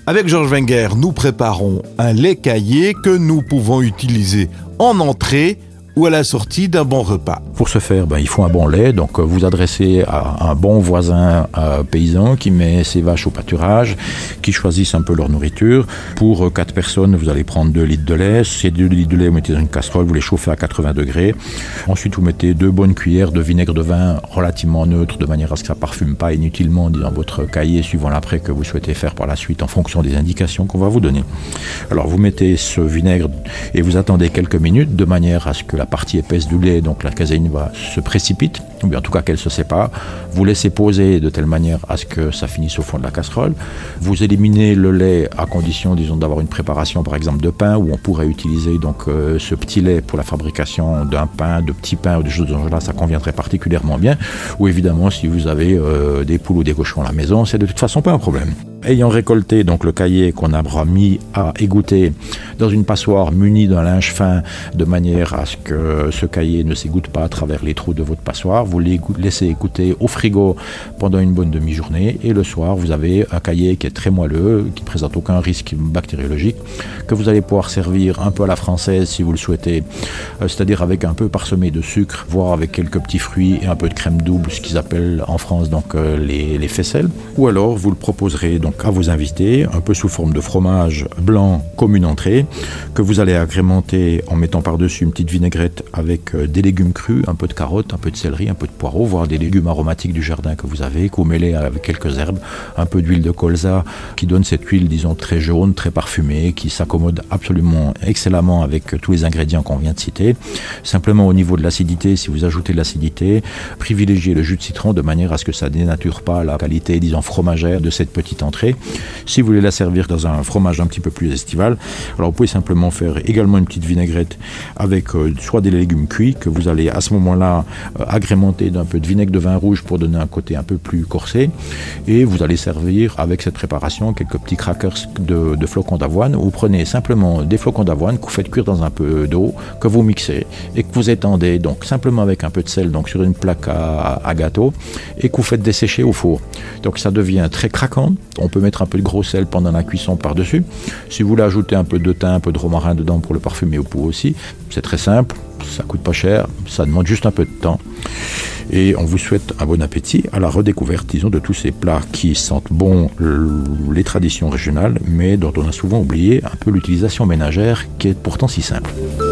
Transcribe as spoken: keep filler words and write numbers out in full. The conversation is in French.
Avec Georges Wenger, nous préparons un lait caillé que nous pouvons utiliser en entrée ou à la sortie d'un bon repas. Pour ce faire, ben, il faut un bon lait. Donc, vous adressez à un bon voisin euh, paysan qui met ses vaches au pâturage, qui choisissent un peu leur nourriture. Pour quatre personnes, vous allez prendre deux litres de lait. Ces deux litres de lait, vous mettez dans une casserole, vous les chauffez à quatre-vingts degrés. Ensuite, vous mettez deux bonnes cuillères de vinaigre de vin relativement neutre, de manière à ce que ça ne parfume pas inutilement dans votre cahier, suivant l'après que vous souhaitez faire par la suite, en fonction des indications qu'on va vous donner. Alors, vous mettez ce vinaigre et vous attendez quelques minutes, de manière à ce que la partie épaisse du lait, donc la caséine, va se précipite, ou bien en tout cas qu'elle se sépare. Vous laissez poser de telle manière à ce que ça finisse au fond de la casserole. Vous éliminez le lait à condition, disons, d'avoir une préparation par exemple de pain, où on pourrait utiliser donc euh, ce petit lait pour la fabrication d'un pain, de petits pains ou des choses de ce genre-là, ça conviendrait particulièrement bien. Ou évidemment, si vous avez euh, des poules ou des cochons à la maison, c'est de toute façon pas un problème. Ayant récolté donc le caillé qu'on aura mis à égoutter dans une passoire munie d'un linge fin, de manière à ce que ce caillé ne s'égoutte pas à travers les trous de votre passoire, vous les laissez écouter au frigo pendant une bonne demi-journée, et le soir vous avez un caillé qui est très moelleux, qui ne présente aucun risque bactériologique, que vous allez pouvoir servir un peu à la française si vous le souhaitez, euh, c'est-à-dire avec un peu parsemé de sucre, voire avec quelques petits fruits et un peu de crème double, ce qu'ils appellent en France donc euh, les, les faisselles, ou alors vous le proposerez donc à vos invités, un peu sous forme de fromage blanc comme une entrée, que vous allez agrémenter en mettant par-dessus une petite vinaigrette avec des légumes crus, un peu de carottes, un peu de céleri, un peu de poireaux, voire des légumes aromatiques du jardin que vous avez, que vous mêlez avec quelques herbes, un peu d'huile de colza qui donne cette huile, disons, très jaune, très parfumée, qui s'accommode absolument excellemment avec tous les ingrédients qu'on vient de citer. Simplement au niveau de l'acidité, si vous ajoutez de l'acidité, privilégiez le jus de citron de manière à ce que ça ne dénature pas la qualité, disons, fromagère de cette petite entrée. Si vous voulez la servir dans un fromage un petit peu plus estival, alors vous pouvez simplement faire également une petite vinaigrette avec euh, soit des légumes cuits que vous allez à ce moment-là euh, agrémenter d'un peu de vinaigre de vin rouge pour donner un côté un peu plus corsé, et vous allez servir avec cette préparation quelques petits crackers de, de flocons d'avoine. Vous prenez simplement des flocons d'avoine que vous faites cuire dans un peu d'eau, que vous mixez et que vous étendez donc simplement avec un peu de sel donc sur une plaque à, à gâteau, et que vous faites dessécher au four. Donc ça devient très craquant. On peut mettre un peu de gros sel pendant la cuisson par-dessus. Si vous voulez ajouter un peu de thym, un peu de romarin dedans pour le parfumer, au pot aussi, c'est très simple, ça coûte pas cher, ça demande juste un peu de temps. Et on vous souhaite un bon appétit à la redécouverte, disons, de tous ces plats qui sentent bon les traditions régionales, mais dont on a souvent oublié un peu l'utilisation ménagère, qui est pourtant si simple.